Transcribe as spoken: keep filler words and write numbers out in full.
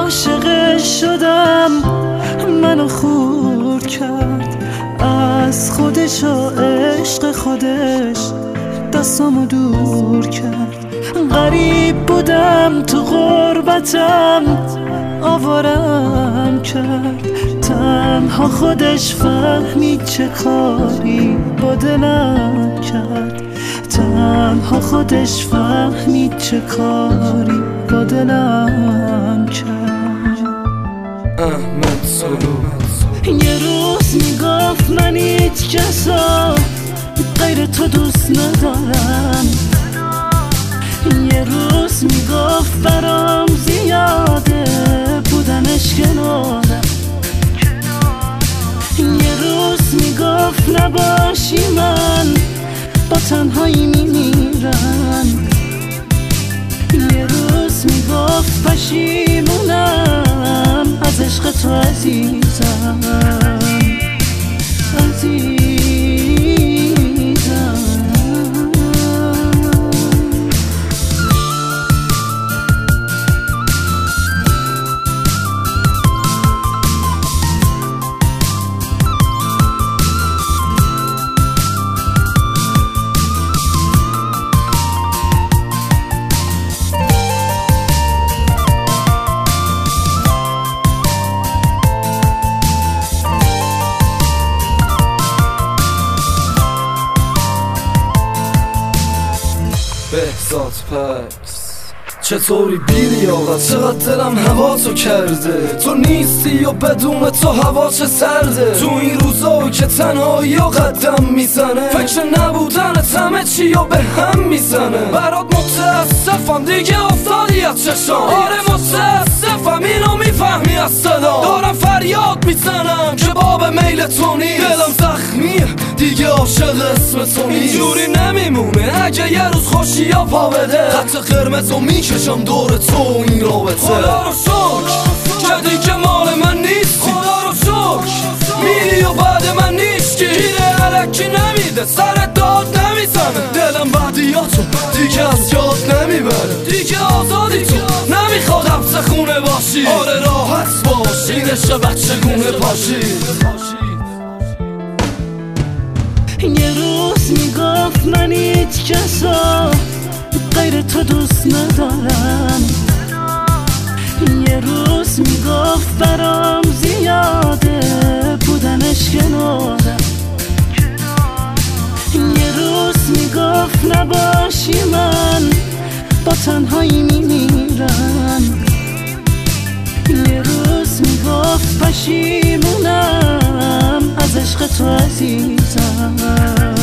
عاشقش شدم، منو خورد کرد از خودش و عشق خودش دستامو دور کرد. غریب بودم تو غربتم، آوارم کرد، تنها خودش فهمید چه کاری با دلم کرد. تنها خودش فهمید چه کاری با دلم کرد. احمد سلو یه روز میگفت من هیچ کسا غیر تو دوست ندارم، یه روز میگفت برام زیاده بودنش کنارم، یه روز میگفت نباشی من با تنهایی میمیرم، یه روز میگفت پشیمونم از عشق تو عزیزم عزیزم. بهزاد پکس چطوری بیری آقا؟ چقدر دلم هوا تو کرده، تو نیستی و بدون تو هوا چه سرده. تو این روزا که تنهایی و قدم میزنه، فکر نبودنت همه چی و به هم میزنه. برات متاسفم دیگه افتادی از چشام، آره متاسفم اینو میفهمی از صدا. دارم فریاد میزنم که باب میل تو نیست، دلم زخمیه دیگه عاشق اسم تو نیست. اینجوری نمیمونه اگه یه روز خوشی یا پا بده، خط قرمزو میکشم دور تو این رابطه. خدا رو شکر که دیگه مال من نیستی، خدا رو شکر میری و بعد من نیستی. گیره علکی نمیده سر داد نمیزنه، دلم بعدیاتو دیگه از یاد نمیبره. دیگه آزادی تو نمیخواد حبس خونه باشی، آره راحت باش این عشق بچگونه پاشی. یه روز میگفت من هیچ کسا غیر تو دوست ندارم، یه روز میگفت برام زیاده بودنش کنارم، یه روز میگفت نباشی من با تنهایی میمیرم، یه روز میگفت پشیمونم از عشق تو عزیزم.